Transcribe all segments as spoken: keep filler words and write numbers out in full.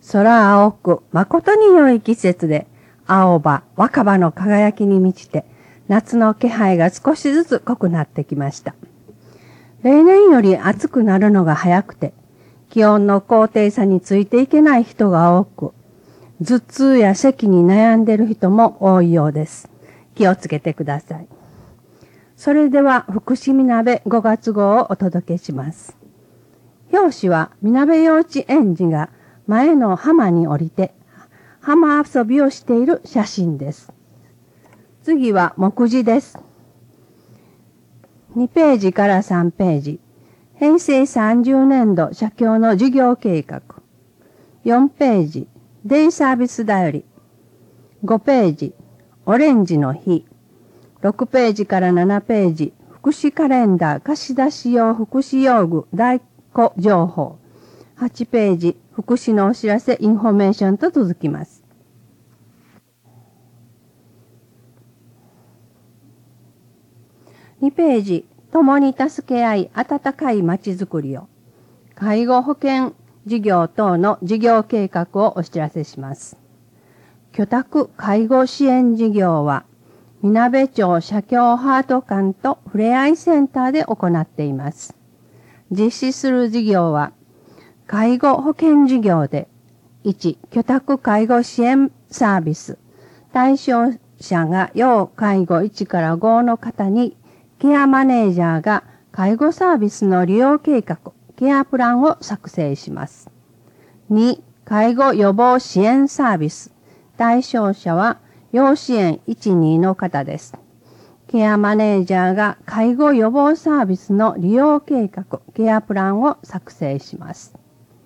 空青く誠に良い季節で、青葉、若葉の輝きに満ちて、夏の気配が少しずつ濃くなってきました。例年より暑くなるのが早くて、気温の高低差についていけない人が多く、頭痛や咳に悩んでいる人も多いようです。気をつけてください。それでは、福祉みなべごがつ号をお届けします。表紙は、みなべ幼稚園児が前の浜に降りて、浜遊びをしている写真です。次は目次です。にページからさんページ。へいせいさんじゅうねんど社協の事業計画。よんページ。デイサービスだより。ごページ。オレンジの日。ろくページからななページ。福祉カレンダー貸し出し用福祉用具代行情報。はちページ。福祉のお知らせインフォメーションと続きます。にページ。共に助け合い温かいまちづくりを。介護保険事業等の事業計画をお知らせします。居宅介護支援事業は、みなべ町社協ハート館とふれあいセンターで行っています。実施する事業は、介護保険事業で、いち、居宅介護支援サービス。対象者が要介護いちからごの方に、ケアマネージャーが介護サービスの利用計画、ケアプランを作成します。に、介護予防支援サービス。対象者は要支援いち、にの方です。ケアマネージャーが介護予防サービスの利用計画、ケアプランを作成します。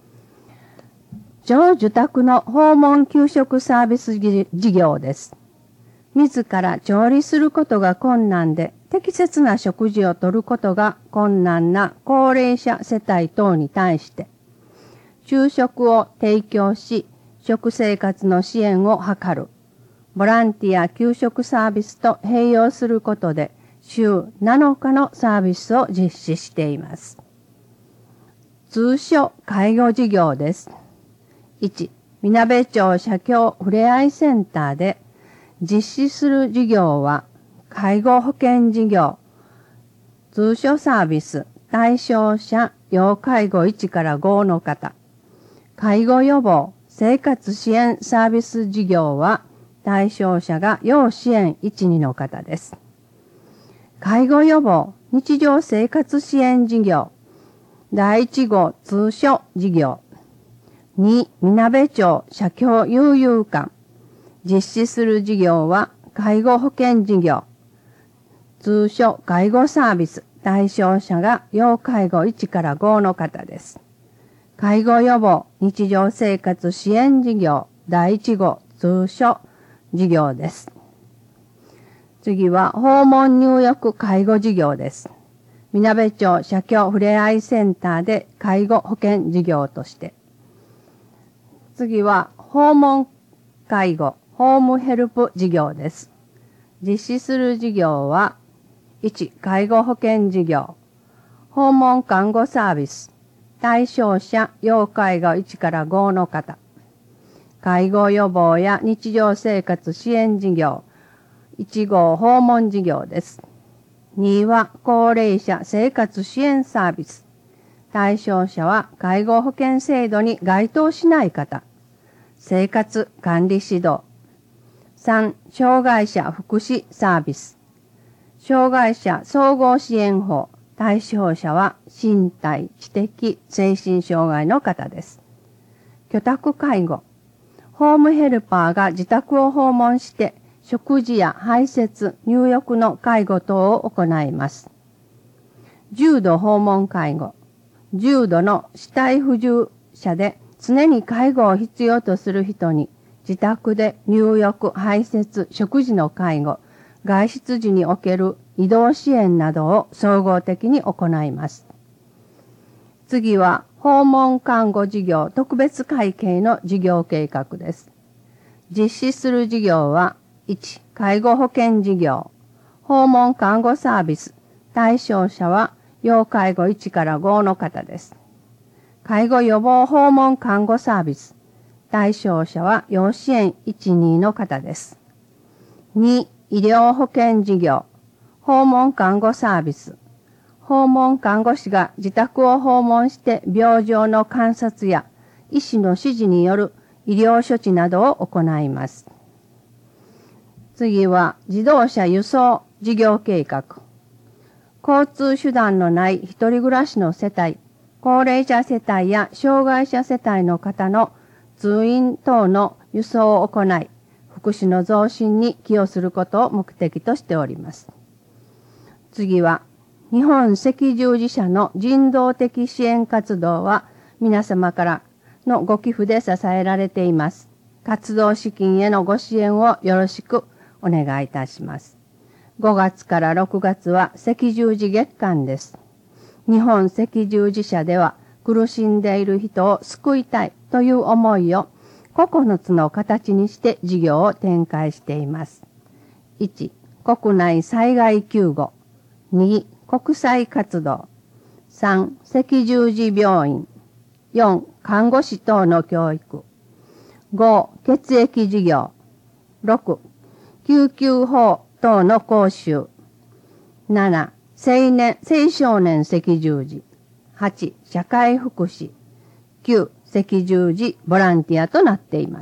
上受託の訪問給食サービス事業です。自ら調理することが困難で、適切な食事をとることが困難な高齢者世帯等に対して、昼食を提供し、食生活の支援を図る、ボランティア給食サービスと併用することで、週なのかのサービスを実施しています。通所介護事業です。いち、みなべ町社協ふれあいセンターで実施する事業は、介護保険事業、通所サービス、対象者、要介護いちからごの方、介護予防、生活支援サービス事業は、対象者が要支援いち、にの方です。介護予防、日常生活支援事業、だいいち号通所事業、に、みなべ町社協悠々館、実施する事業は、介護保険事業、通所介護サービス、対象者が要介護いちからごの方です。介護予防、日常生活支援事業、だいいち号通所事業です。次は訪問入浴介護事業です。みなべ町社協ふれあいセンターで介護保険事業として。次は訪問介護、ホームヘルプ事業です。実施する事業は、いち、介護保険事業、訪問看護サービス、対象者、要介護いちからごの方、介護予防や日常生活支援事業、いち号訪問事業です。には、高齢者生活支援サービス、対象者は介護保険制度に該当しない方、生活管理指導、さん、障害者福祉サービス。障害者総合支援法。対象者は身体、知的、精神障害の方です。居宅介護。ホームヘルパーが自宅を訪問して食事や排泄、入浴の介護等を行います。重度訪問介護。重度の肢体不自由者で常に介護を必要とする人に自宅で入浴、排泄、食事の介護、外出時における移動支援などを総合的に行います。次は、訪問看護事業特別会計の事業計画です。実施する事業は、いち、介護保険事業、訪問看護サービス、対象者は要介護いちからごの方です。介護予防訪問看護サービス、 対象者は養子縁いち、にの方です。に、医療保険事業、訪問看護サービス。訪問看護師が自宅を訪問して病状の観察や医師の指示による医療処置などを行います。次は自動車輸送事業計画。交通手段のない一人暮らしの世帯、高齢者世帯や障害者世帯の方の通院等の輸送を行い、福祉の増進に寄与することを目的としております。次は、日本赤十字社の人道的支援活動は皆様からのご寄付で支えられています。活動資金へのご支援をよろしくお願いいたします。ごがつからろくがつは赤十字月間です。日本赤十字社では苦しんでいる人を救いたいという思いをここのつの形にして事業を展開しています。いち、国内災害救護。に、国際活動。さん、赤十字病院。よん、看護師等の教育。ご、血液事業。ろく、救急法等の講習。なな、青年、青少年赤十字。はち、社会福祉。きゅう、赤十字ボランティアとなっています。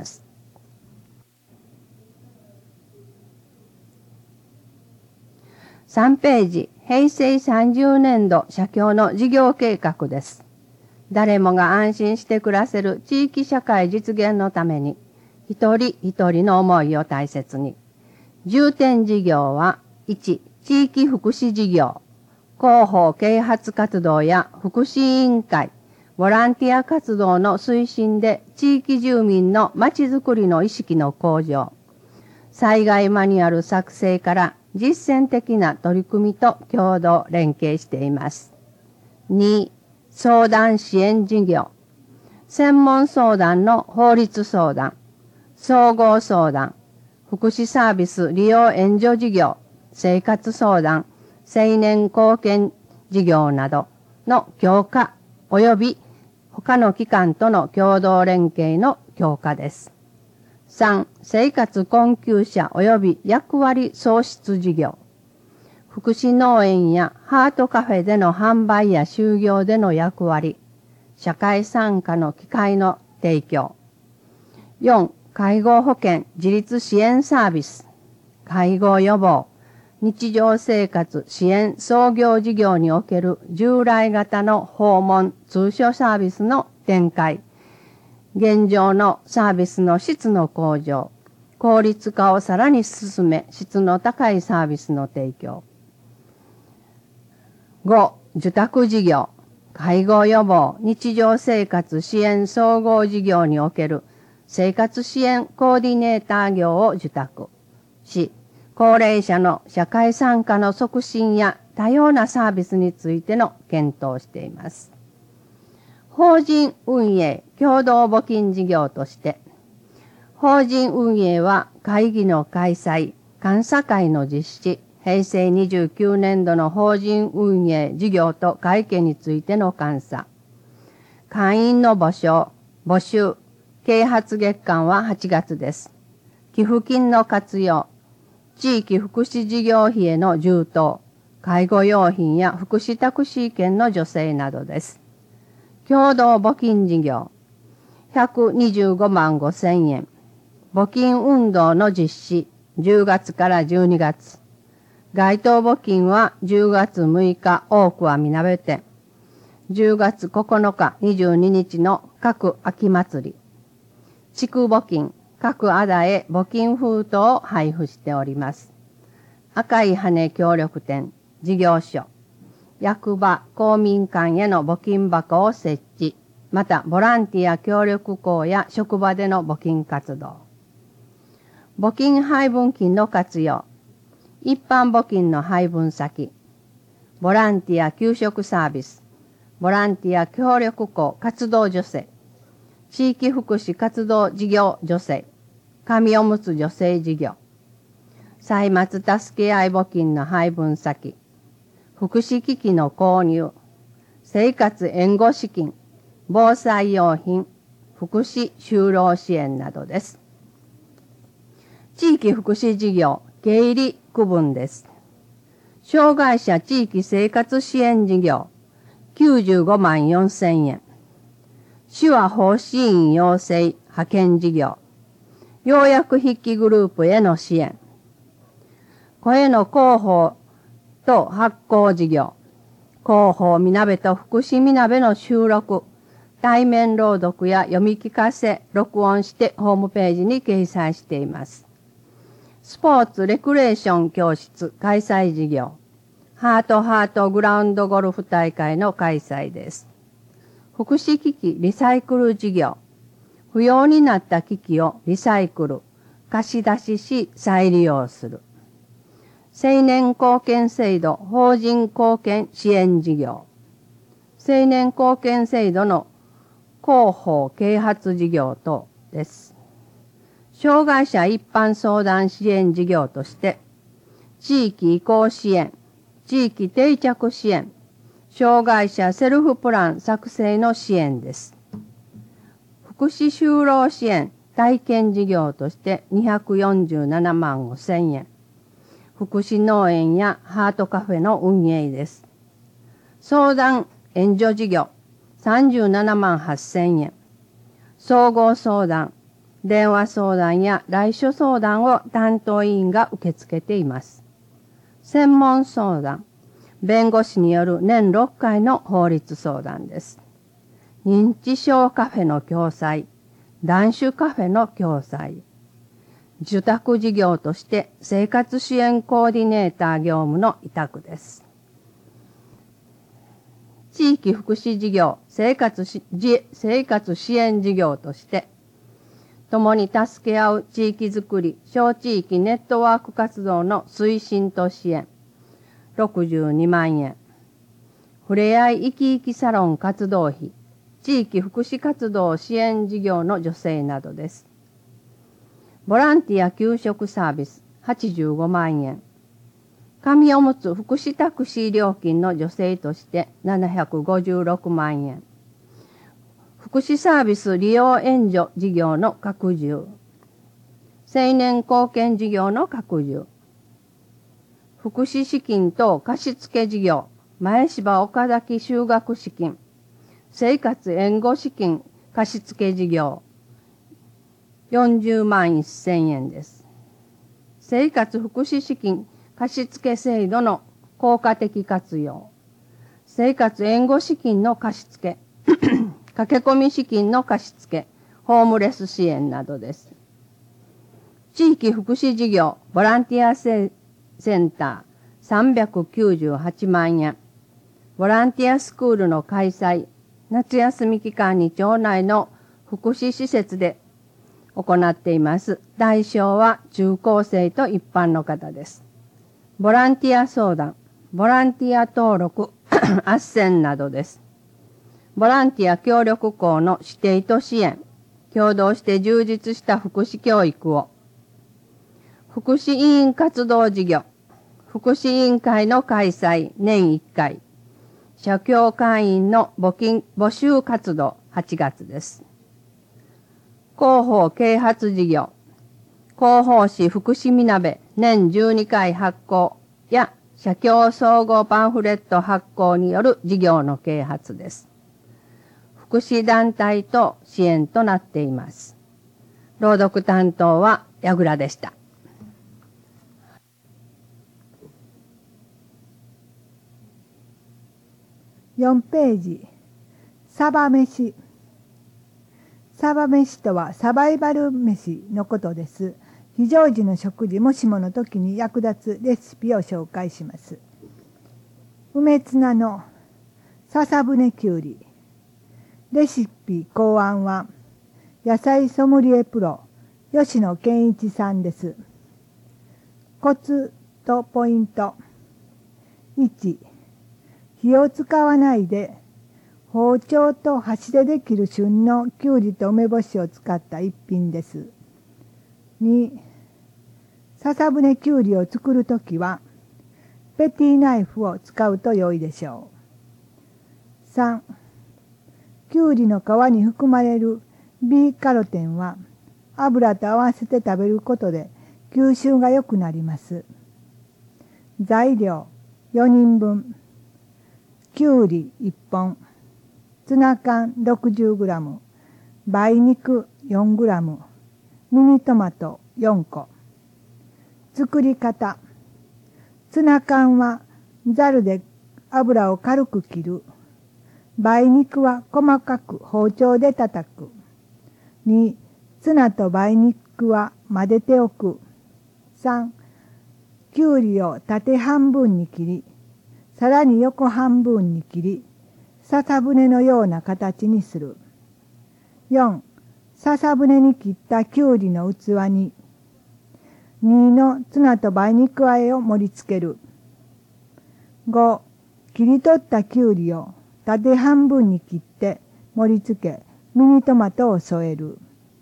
さんページ、へいせいさんじゅうねんど社協の事業計画です。誰もが安心して暮らせる地域社会実現のために、一人一人の思いを大切に。重点事業は、いち、地域福祉事業。広報啓発活動や福祉委員会、ボランティア活動の推進で地域住民のまちづくりの意識の向上。災害マニュアル作成から実践的な取り組みと共同連携しています。に、相談支援事業。専門相談の法律相談、総合相談、福祉サービス利用援助事業、生活相談、青年貢献事業などの強化及び他の機関との共同連携の強化です。さん、生活困窮者及び役割創出事業。福祉農園やハートカフェでの販売や就業での役割、社会参加の機会の提供。よん、介護保険自立支援サービス。介護予防、日常生活支援創業事業における従来型の訪問通所サービスの展開。現状のサービスの質の向上、効率化をさらに進め、質の高いサービスの提供。ご、受託事業、介護予防、日常生活支援総合事業における生活支援コーディネーター業を受託し、高齢者の社会参加の促進や多様なサービスについての検討をしています。法人運営共同募金事業として、法人運営は会議の開催、監査会の実施、へいせいにじゅうきゅうねんどの法人運営事業と会計についての監査、会員の募集、募集、啓発月間ははちがつです。寄付金の活用、地域福祉事業費への充当、介護用品や福祉タクシー券の助成などです。共同募金事業、ひゃくにじゅうごまんごせんえん。募金運動の実施、じゅうがつからじゅうにがつ。該当募金はじゅうがつむいか多くはみなべ店。じゅうがつここのか、にじゅうににちの各秋祭り。地区募金、各あだへ募金封筒を配布しております。赤い羽協力店、事業所。役場、公民館への募金箱を設置。また、ボランティア協力校や職場での募金活動。募金配分金の活用。一般募金の配分先。ボランティア給食サービス。ボランティア協力校活動助成。地域福祉活動事業助成。紙おむつ助成事業。歳末助け合い募金の配分先。福祉機器の購入、生活援護資金、防災用品、 福祉就労支援などです。地域福祉事業経理区分です。障害者地域生活支援事業きゅうじゅうごまんよんせんえん。手話奉仕員養成派遣事業。要約筆記グループへの支援。声の広報と発行事業。広報みなべと福祉みなべの収録。対面朗読や読み聞かせ、録音してホームページに掲載しています。スポーツレクレーション教室開催事業。ハートハートグラウンドゴルフ大会の開催です。福祉機器リサイクル事業。不要になった機器をリサイクル、貸し出しし再利用する。青年貢献制度法人貢献支援事業。青年貢献制度の広報啓発事業等です。障害者一般相談支援事業として、地域移行支援、地域定着支援、障害者セルフプラン作成の支援です。福祉就労支援体験事業としてにひゃくよんじゅうななまんごせんえん。福祉農園やハートカフェの運営です。相談援助事業さんじゅうななまんはっせんえん。総合相談、電話相談や来所相談を担当委員が受け付けています。専門相談、弁護士による年ろっかいの法律相談です。認知症カフェの共催、断酒カフェの共催、受託事業として生活支援コーディネーター業務の委託です。地域福祉事業生活し、生活支援事業として、共に助け合う地域づくり小地域ネットワーク活動の推進と支援、ろくじゅうにまんえん。ふれあい生き生きサロン活動費、地域福祉活動支援事業の助成などです。ボランティア給食サービスはちじゅうごまんえん。紙おむつ福祉タクシー料金の助成としてななひゃくごじゅうろくまんえん。福祉サービス利用援助事業の拡充。青年貢献事業の拡充。福祉資金等貸付事業、前芝岡崎就学資金。生活援護資金貸付事業よんじゅうまんせんえんです。生活福祉資金貸付制度の効果的活用。生活援護資金の貸付、駆け込み資金の貸付、ホームレス支援などです。地域福祉事業ボランティアセンターさんびゃくきゅうじゅうはちまんえん。ボランティアスクールの開催、夏休み期間に町内の福祉施設で行っています。対象は中高生と一般の方です。ボランティア相談、ボランティア登録、斡旋などです。ボランティア協力校の指定と支援、共同して充実した福祉教育を。福祉委員活動事業、福祉委員会の開催年いっかい。社協会員の募金募集活動はちがつです。広報啓発事業、広報誌福祉みなべ年じゅうにかい発行や社協総合パンフレット発行による事業の啓発です。福祉団体と支援となっています。朗読担当は矢倉でした。 よんページ、サバ飯。サバ飯とはサバイバル飯のことです。非常時の食事もしもの時に役立つレシピを紹介します。梅ツナの笹舟きゅうり。レシピ考案は野菜ソムリエプロ吉野健一さんです。コツとポイント。いち、火を使わないで包丁と箸でできる旬のきゅうりと梅干しを使った一品です。に、笹舟きゅうりを作るときはペティナイフを使うと良いでしょう。さん、きゅうりの皮に含まれるビーカロテンは油と合わせて食べることで吸収が良くなります。材料よにんぶん、きゅうりいっぽん、ツナ缶 ろくじゅうグラム、梅肉 よんグラム、ミニトマトよんこ。作り方。ツナ缶はざるで油を軽く切る。梅肉は細かく包丁で叩く。に、ツナと梅肉は混ぜておく。さん、きゅうりを縦半分に切り、さらに横半分に切り、笹舟のような形にする。よん、笹舟に切ったきゅうりの器に、にのツナと梅肉和えを盛り付ける。ご、切り取ったきゅうりを縦半分に切って盛り付け、ミニトマトを添える。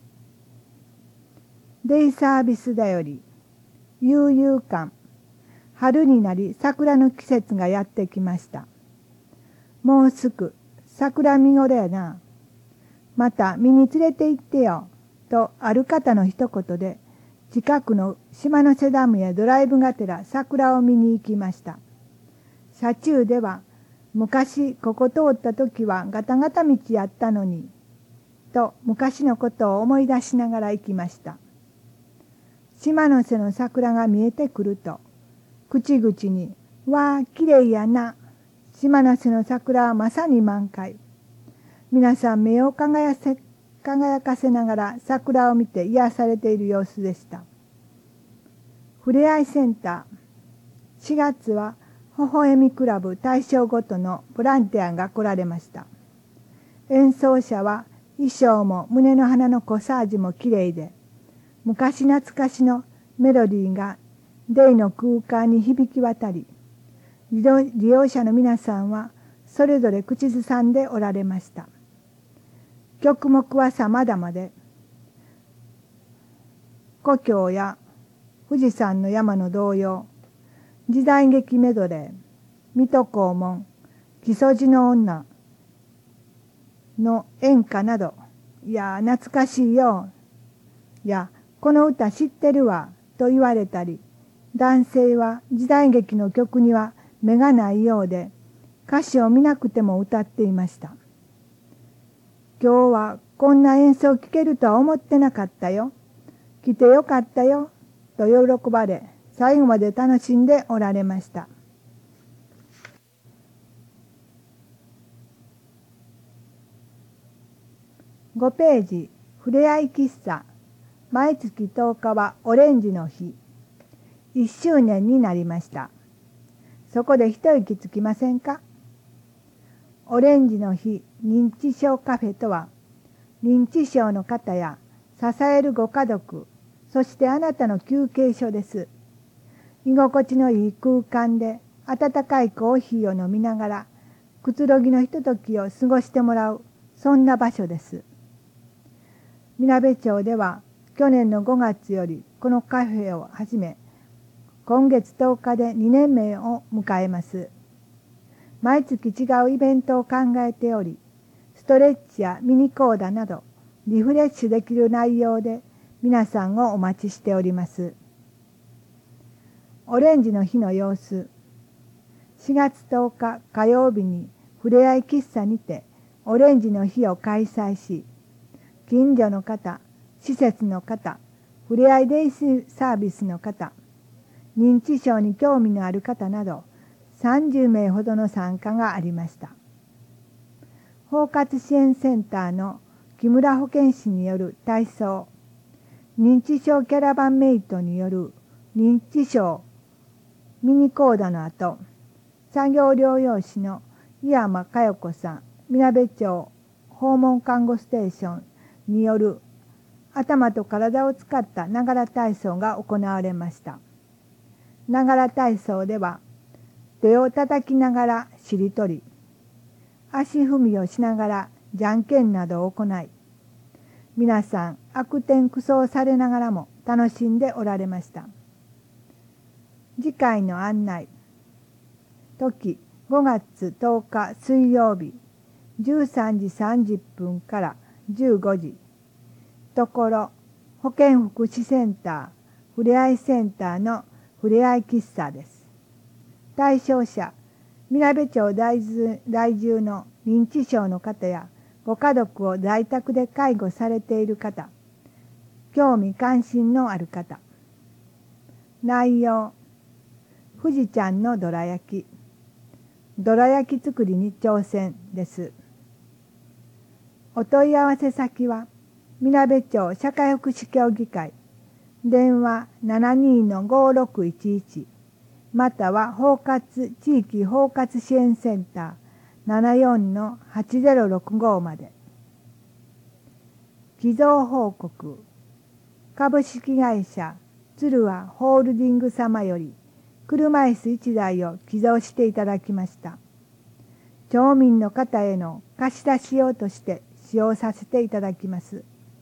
デイサービスだより、悠々感。春になり桜の季節がやってきました。もうすぐ桜見頃やな。また見に連れて行ってよ。とある方の一言で、近くの島の瀬ダムへドライブがてら桜を見に行きました。車中では、昔ここ通った時はガタガタ道やったのに、と昔のことを思い出しながら行きました。島の瀬の桜が見えてくると、口々に、わあ、きれいやな。島の瀬の桜はまさに満開。皆さん目を輝せ、輝かせながら桜を見て癒されている様子でした。ふれあいセンター。しがつは、微笑みクラブ対象ごとのボランティアが来られました。演奏者は衣装も胸の花のコサージュもきれいで、昔懐かしのメロディーがデイの空間に響き渡り、利用者の皆さんはそれぞれ口ずさんでおられました。曲目は様々で、故郷や富士山の山の童謡、時代劇メドレー、水戸黄門、木曽路の女の演歌など、いや懐かしいよ、いやこの歌知ってるわと言われたり、男性は時代劇の曲には目がないようで、歌詞を見なくても歌っていました。今日はこんな演奏聴けるとは思ってなかったよ。来てよかったよと喜ばれ、最後まで楽しんでおられました。ごページ、ふれあい喫茶。毎月とおかはオレンジの日。いっしゅうねんになりました。そこで一息つきませんか？オレンジの日認知症カフェとは、認知症の方や支えるご家族、そしてあなたの休憩所です。居心地のいい空間で温かいコーヒーを飲みながら、くつろぎのひとときを過ごしてもらう、そんな場所です。みなべ町では去年のごがつよりこのカフェを始め、今月とおかでにねんめを迎えます。毎月違うイベントを考えており、ストレッチやミニコーダなどリフレッシュできる内容で皆さんをお待ちしております。オレンジの日の様子。しがつとおか火曜日にふれあい喫茶にてオレンジの日を開催し、近所の方、施設の方、ふれあいデイサービスの方、認知症に興味のある方などさんじゅうめいほどの参加がありました。包括支援センターの木村保健師による体操、認知症キャラバンメイトによる認知症ミニコーダの後、作業療養士の井山佳代子さん、みなべ町訪問看護ステーションによる頭と体を使ったながら体操が行われました。ながら体操では、手を叩きながらしりとり、足踏みをしながらじゃんけんなどを行い、皆さん悪天苦走されながらも楽しんでおられました。次回の案内。時ごがつとおか水曜日、じゅうさんじさんじゅっぷんからじゅうごじ。 ところ、保健福祉センター、ふれあいセンターのふれあい喫茶です。対象者、みなべ町在住在住の認知症の方やご家族を在宅で介護されている方、興味関心のある方。内容、富士ちゃんのどら焼き。どら焼き作りに挑戦です。お問い合わせ先は、みなべ町社会福祉協議会、電話 ななにーのごろくいちいち、または包括地域包括支援センター ななよんのはちゼロろくご まで。寄贈報告、株式会社鶴和ホールディング様より車椅子いちだいを寄贈していただきました。町民の方への貸し出し用として使用させていただきます。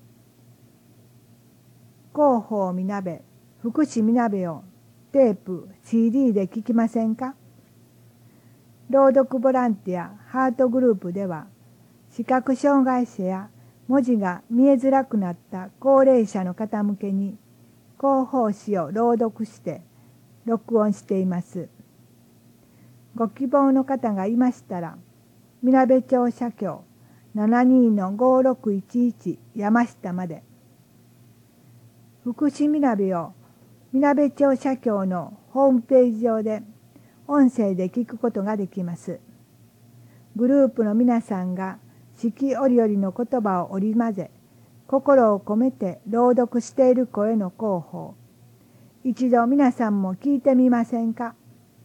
広報みなべ、福祉みなべをテープ、シーディー で聞きませんか？朗読ボランティアハートグループでは、視覚障害者や文字が見えづらくなった高齢者の方向けに広報誌を朗読して録音しています。ご希望の方がいましたら、みなべ町社協 ななにーのごろくいちいち 山下まで。福祉みなべをみなべ町社協のホームページ上で音声で聞くことができます。グループの皆さんが四季折々の言葉を織り交ぜ、心を込めて朗読している声の広報。一度皆さんも聞いてみませんか？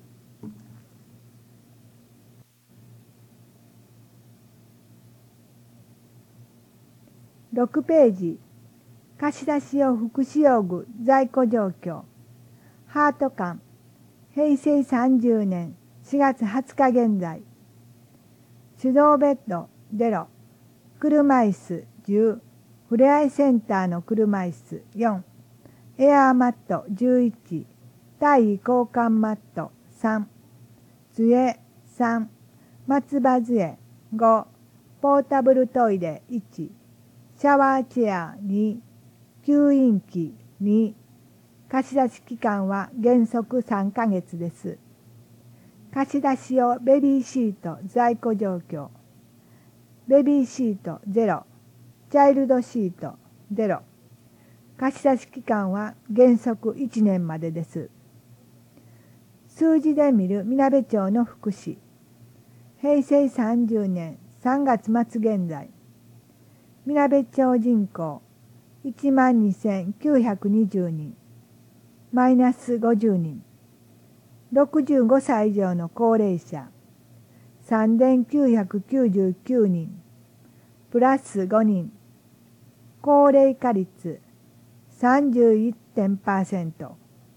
ろくページ、貸し出し用福祉用具在庫状況。ハート館、へいせいさんじゅうねんしがつはつか現在。手動ベッドゼロ、車椅子じゅう、ふれあいセンターの車椅子よん、エアーマットじゅういち、体位交換マットさん、杖さん、松葉杖ご、ポータブルトイレいち、シャワーチェアに、吸引器に、貸し出し期間は原則さんかげつです。貸し出し用ベビーシート在庫状況。ベビーシートゼロ、チャイルドシートゼロ。貸し出し期間は原則いちねんまでです。数字で見るみなべ町の福祉。へいせいさんじゅうねんさんがつ末現在。みなべ町人口いちまんにせんきゅうひゃくにじゅうにん。マイナスごじゅうにん。ろくじゅうごさい以上の高齢者さんぜんきゅうひゃくきゅうじゅうきゅうにん。プラスごにん。高齢化率 さんじゅういってんにパーセント。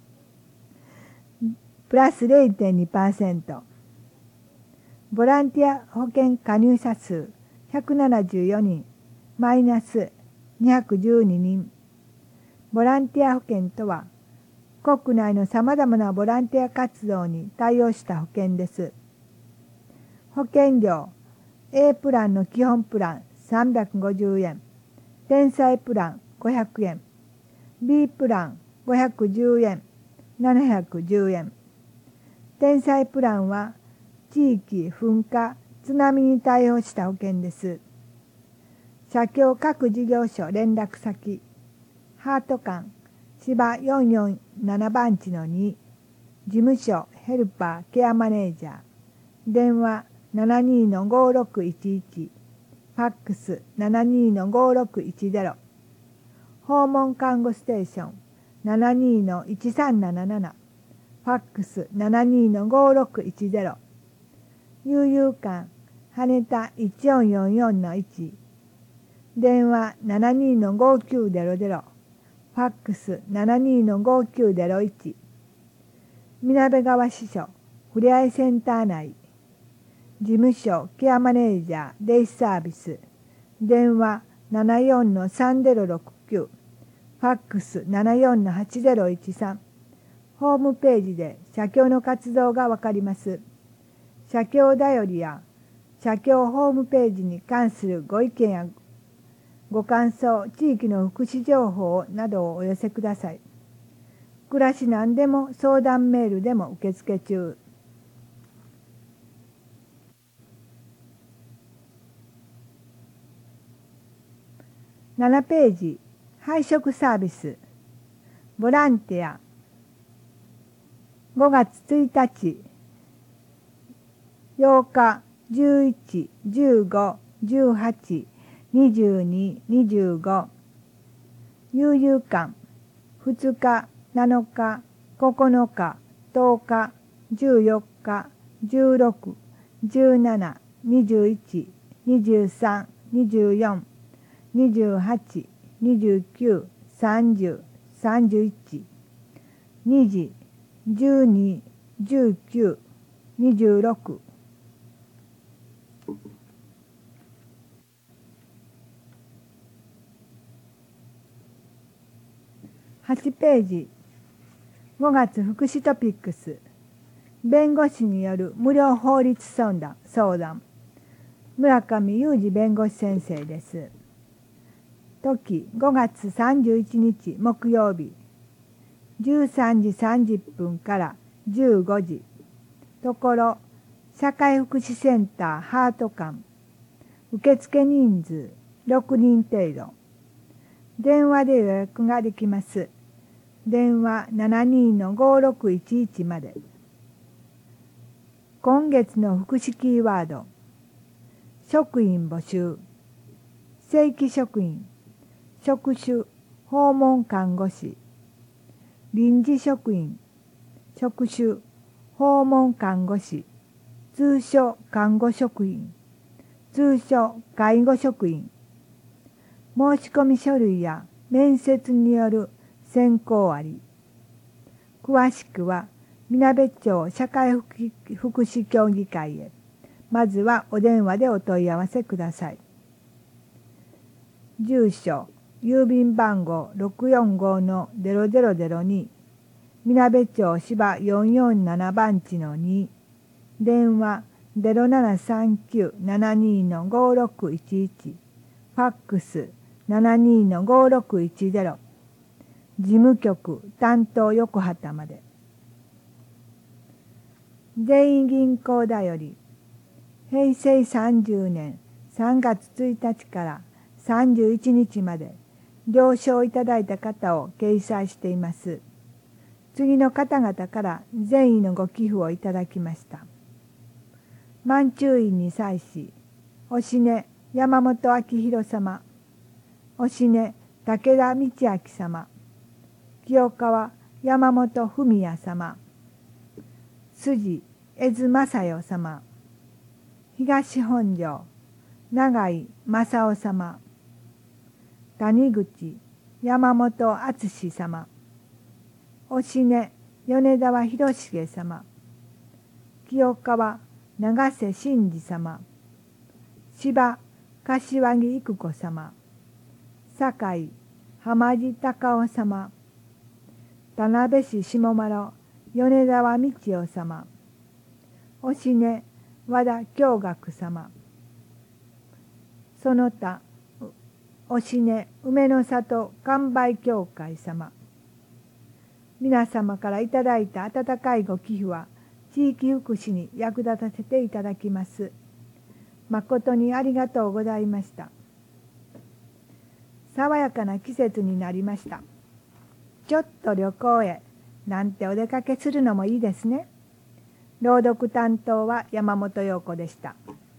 プラス れいてんにパーセント。ボランティア保険加入者数ひゃくななじゅうよにん。マイナスにひゃくじゅうににん。ボランティア保険とは、国内のさまざまなボランティア活動に対応した保険です。保険料、A プランの基本プランさんびゃくごじゅうえん、天才プランごひゃくえん、B プランごひゃくじゅうえん、ななひゃくじゅうえん。天才プランは地域噴火、津波に対応した保険です。社協各事業所連絡先、ハート館、芝よんよんななばんちのに、事務所ヘルパーケアマネージャー、電話 ななにーのごろくいちいち、ファックス ななにーのごろくいちゼロ、訪問看護ステーション ななにーのいちさんなななな、ファックス ななにーのごろくいちゼロ、悠々館羽田いちよんよんよんのいち、電話 ななにーのごきゅうゼロゼロ、ファックス ななにーのごきゅうゼロいち、みなべ川支所ふれあいセンター内、事務所ケアマネージャーデイサービス、電話 ななよんのさんゼロろくきゅう、ファックス ななよんのはちゼロいちさん、ホームページで社協の活動がわかります。社協だよりや社協ホームページに関するご意見やご感想、地域の福祉情報などをお寄せください。暮らしなんでも相談メールでも受付中。ななページ、配食サービス、ボランティア、ごがつついたち、ようか、じゅういち、じゅうご、じゅうはち、にじゅうに、にじゅうご、悠々館、ふつか、なのか、ここのか、とおか、じゅうよっか、じゅうろく、じゅうなな、にじゅういち、にじゅうさん、にじゅうよん、にじゅうはち、にじゅうきゅう、さんじゅう、さんじゅういち、にじ、じゅうに、じゅうきゅう、にじゅうろく。はちページ、ごがつ福祉トピックス、弁護士による無料法律相談、相談村上裕二弁護士先生です。時ごがつさんじゅういちにち木曜日、じゅうさんじさんじゅっぷんからじゅうごじ、ところ社会福祉センターハート館、受付人数ろくにん程度、電話で予約ができます。電話 ななにー ごーろくいちいち まで。今月の福祉キーワード、職員募集、正規職員、職種、訪問看護師、臨時職員、職種、訪問看護師、通所看護職員、通所介護職員、申込書類や面接による選考あり。詳しくは、みなべ町社会福祉協議会へ、まずはお電話でお問い合わせください。住所、郵便番号 ろくよんごのゼロゼロゼロに、みなべ町芝よんよんななばんちのに、電話 ゼロななさんきゅう ななにー のごーろくいちいち、ファックス ななにー のごーろくいちゼロ、事務局担当横畑まで。全員銀行だより、へいせいさんじゅうねんさんがつついたちからさんじゅういちにちまで了承いただいた方を掲載しています。次の方々から善意のご寄付をいただきました。満中院に際し、おしね山本明弘様、おしね武田道明様、清川山本文也様、筋江津正代様、東本庄永井正夫様、谷口山本敦様、おしね米沢博重様、清川長瀬真嗣様、芝柏木育子様、堺浜地隆夫様、田辺市下丸米沢道夫様、おしね和田京学様、その他おしね梅の里完売協会様、皆様からいただいた温かいご寄付は地域福祉に役立たせていただきます。誠にありがとうございました。爽やかな季節になりました。ちょっと旅行へなんてお出かけするのもいいですね。朗読担当は山本陽子でした。